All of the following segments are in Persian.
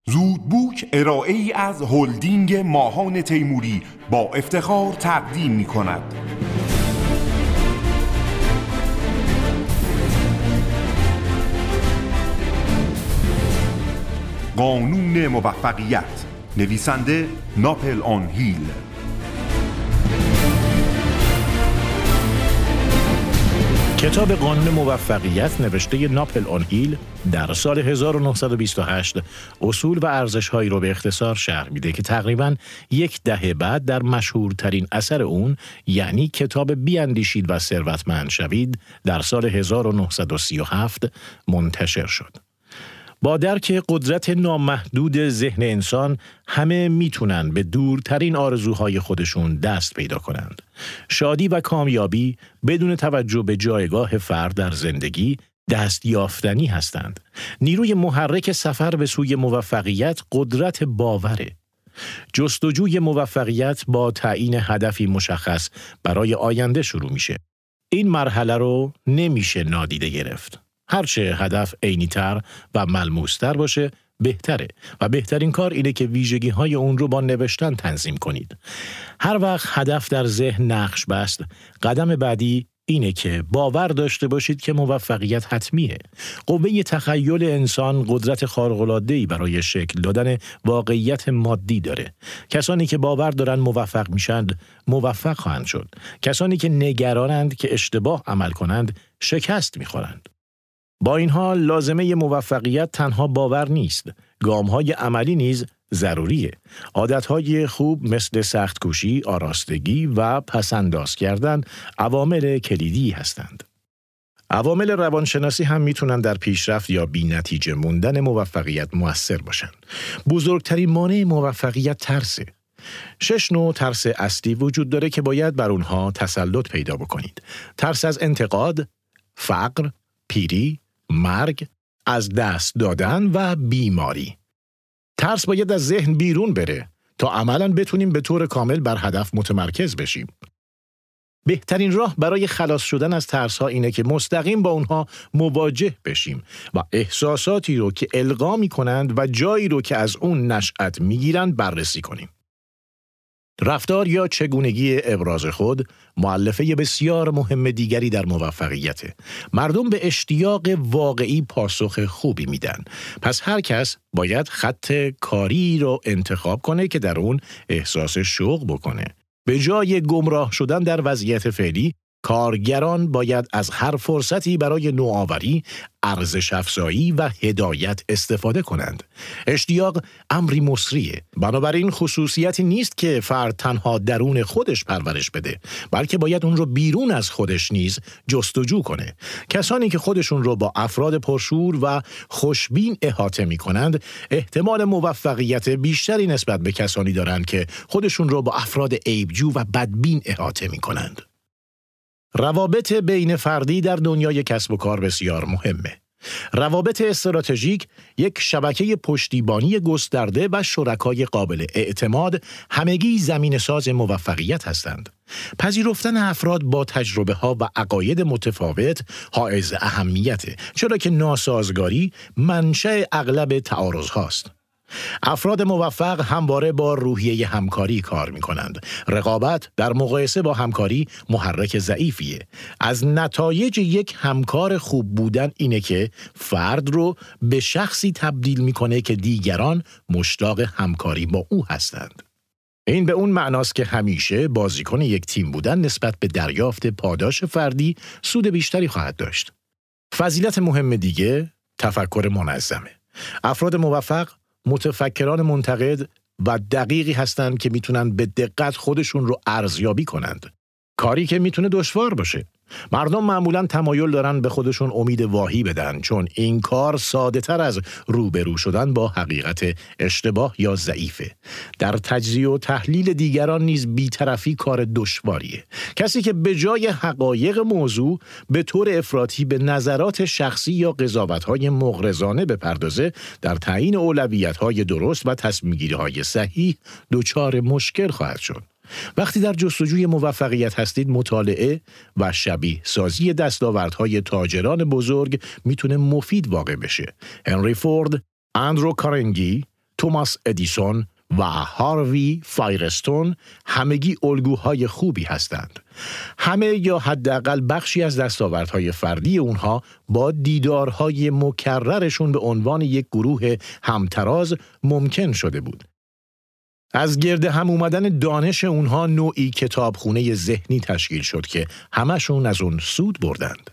زودبوک ارائه‌ای از هلدینگ ماهان تیموری با افتخار تقدیم می‌کند. قانون موفقیت، نویسنده ناپل آن هیل. کتاب قانون موفقیت نوشته ناپل آن هیل در سال 1928 اصول و ارزش‌هایی رو به اختصار شرح میده که تقریباً یک دهه بعد در مشهورترین اثر اون، یعنی کتاب بیاندیشید و ثروتمند شوید، در سال 1937 منتشر شد. با درک قدرت نامحدود ذهن انسان، همه میتونن به دورترین آرزوهای خودشون دست پیدا کنند. شادی و کامیابی بدون توجه به جایگاه فرد در زندگی دست یافتنی هستند. نیروی محرک سفر به سوی موفقیت قدرت باوره. جستجوی موفقیت با تعیین هدفی مشخص برای آینده شروع میشه. این مرحله رو نمیشه نادیده گرفت. هرچه هدف عینی‌تر و ملموس‌تر باشه بهتره و بهترین کار اینه که ویژگی‌های اون رو با نوشتن تنظیم کنید. هر وقت هدف در ذهن نقش بست، قدم بعدی اینه که باور داشته باشید که موفقیت حتمیه. قوه تخیل انسان قدرت خارق‌العاده‌ای برای شکل دادن واقعیت مادی داره. کسانی که باور دارن موفق میشن، موفق خواهند شد. کسانی که نگرانند که اشتباه عمل کنند، شکست میخورند. با این حال لازمه موفقیت تنها باور نیست. گام‌های عملی نیز ضروریه. عادت‌های خوب مثل سخت‌کوشی، آراستگی و پس‌انداز کردن عوامل کلیدی هستند. عوامل روانشناسی هم میتونن در پیشرفت یا بی‌نتیجه موندن موفقیت مؤثر باشن. بزرگترین مانع موفقیت ترسه. 6 نوع ترس اصلی وجود داره که باید بر اونها تسلط پیدا بکنید. ترس از انتقاد، فقر، پیری، مرگ، از دست دادن و بیماری. ترس باید از ذهن بیرون بره تا عملاً بتونیم به طور کامل بر هدف متمرکز بشیم. بهترین راه برای خلاص شدن از ترس‌ها اینه که مستقیم با اونها مواجه بشیم و احساساتی رو که القا می‌کنند و جایی رو که از اون نشأت می‌گیرند بررسی کنیم. رفتار یا چگونگی ابراز خود مؤلفه بسیار مهم دیگری در موفقیته. مردم به اشتیاق واقعی پاسخ خوبی میدن. پس هر کس باید خط کاری رو انتخاب کنه که در اون احساس شوق بکنه. به جای گمراه شدن در وضعیت فعلی، کارگران باید از هر فرصتی برای نوآوری، ارزش افزایی و هدایت استفاده کنند. اشتیاق امری مصریه. بنابراین خصوصیتی نیست که فرد تنها درون خودش پرورش بده، بلکه باید اون رو بیرون از خودش نیز جستجو کنه. کسانی که خودشون رو با افراد پرشور و خوشبین احاطه می کنند، احتمال موفقیت بیشتری نسبت به کسانی دارند که خودشون رو با افراد عیبجو و بدبین احاطه می کنند. روابط بین فردی در دنیای کسب و کار بسیار مهمه. روابط استراتژیک یک شبکه پشتیبانی گسترده و شرکای قابل اعتماد همگی زمینه‌ساز موفقیت هستند. پذیرفتن افراد با تجربه‌ها و عقاید متفاوت حائز اهمیته، چرا که ناسازگاری منشأ اغلب تعارض هاست. افراد موفق همواره با روحیه همکاری کار می‌کنند. رقابت در مقایسه با همکاری محرک ضعیفیه. از نتایج یک همکار خوب بودن اینه که فرد رو به شخصی تبدیل می‌کنه که دیگران مشتاق همکاری با او هستند. این به اون معناست که همیشه بازیکن یک تیم بودن نسبت به دریافت پاداش فردی سود بیشتری خواهد داشت. فضیلت مهم دیگه تفکر منظمه. افراد موفق متفکران منتقد و دقیقی هستند که میتونن به دقت خودشون رو ارزیابی کنند. کاری که میتونه دشوار باشه. مردم معمولاً تمایل دارن به خودشون امید واهی بدن، چون این کار ساده تر از روبرو شدن با حقیقت اشتباه یا ضعیفه. در تجزیه و تحلیل دیگران نیز بی‌طرفی کار دشواریه. کسی که به جای حقایق موضوع به طور افراطی به نظرات شخصی یا قضاوت‌های مغرضانه بپردازه، در تعیین اولویت‌های درست و تصمیم‌گیری‌های صحیح دچار مشکل خواهد شد. وقتی در جستجوی موفقیت هستید، مطالعه و شبیه سازی دستاوردهای تاجران بزرگ میتونه مفید واقع بشه. هنری فورد، اندرو کارنگی، توماس ادیسون و هاروی فایرستون همگی الگوهای خوبی هستند. همه یا حداقل بخشی از دستاوردهای فردی اونها با دیدارهای مکررشون به عنوان یک گروه همتراز ممکن شده بود. از گرد هم اومدن دانش اونها نوعی کتابخونه ذهنی تشکیل شد که همشون از اون سود بردند.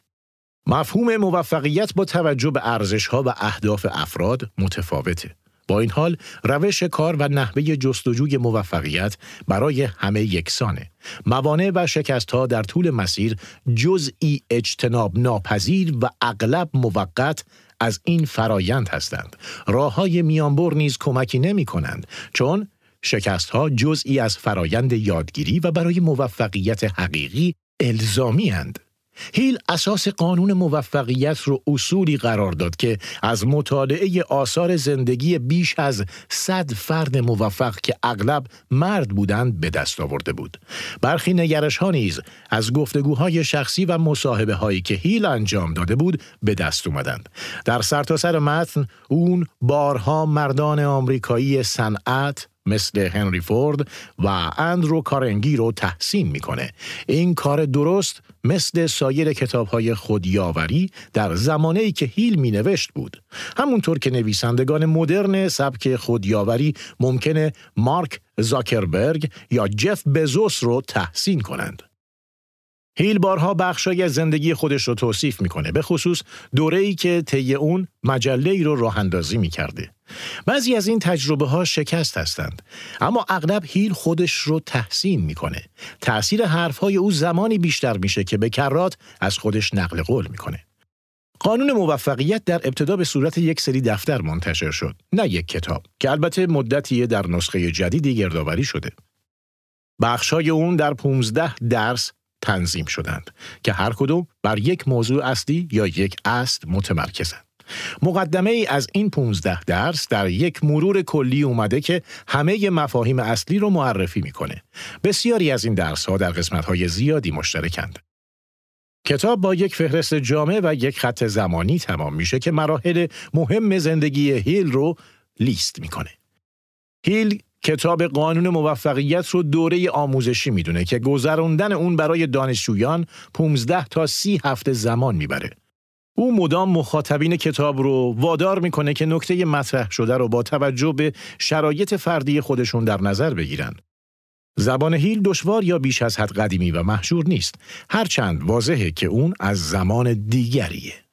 مفهوم موفقیت با توجه به ارزش‌ها و اهداف افراد متفاوته. با این حال روش کار و نحوه جستجوی موفقیت برای همه یکسانه. موانع و شکست‌ها در طول مسیر جزئی اجتناب ناپذیر و اغلب موقت از این فرایند هستند. راه‌های میانبر نیز کمکی نمی‌کنند، چون شکست‌ها جزئی از فرایند یادگیری و برای موفقیت حقیقی الزامی اند. هیل اساس قانون موفقیت رو اصولی قرار داد که از مطالعه آثار زندگی بیش از 100 فرد موفق که اغلب مرد بودند به دست آورده بود. برخی نگرش‌ها نیز از گفتگوهای شخصی و مصاحبه‌هایی که هیل انجام داده بود به دست اومدند. در سرتاسر متن اون بارها مردان آمریکایی صنعت مثل هنری فورد و اندرو کارنگی رو تحسین میکنه. این کار درست مثل سایر کتاب‌های خودیاوری در زمانه‌ای که هیل مینوشت بود. همونطور که نویسندگان مدرن سبک خودیاوری ممکنه مارک زاکربرگ یا جف بزوس رو تحسین کنند. هیل بارها بخشای از زندگی خودش رو توصیف میکنه، به خصوص دوره‌ای که طی اون مجله‌ای رو راه اندازی میکرده. بعضی از این تجربه ها شکست هستند، اما اغلب هیل خودش رو تحسین میکنه. تأثیر حرفهای او زمانی بیشتر میشه که به کرات از خودش نقل قول میکنه. قانون موفقیت در ابتدا به صورت یک سری دفتر منتشر شد، نه یک کتاب، که البته مدتی در نسخه جدیدی گردآوری شده. بخشای اون در 15 درس تنظیم شدند که هر کدوم بر یک موضوع اصلی یا یک اصل متمرکزند. مقدمه ای از این 15 درس در یک مرور کلی اومده که همه مفاهیم اصلی رو معرفی میکنه. بسیاری از این درس ها در قسمت های زیادی مشترکند. کتاب با یک فهرست جامع و یک خط زمانی تمام میشه که مراحل مهم زندگی هیل رو لیست میکنه. هیل کتاب قانون موفقیت رو دوره آموزشی میدونه که گذراندن اون برای دانشجویان 15 تا 30 هفته زمان میبره. او مدام مخاطبین کتاب رو وادار میکنه که نکته مطرح شده رو با توجه به شرایط فردی خودشون در نظر بگیرن. زبان هیل دشوار یا بیش از حد قدیمی و مشهور نیست، هرچند واضحه که اون از زمان دیگریه.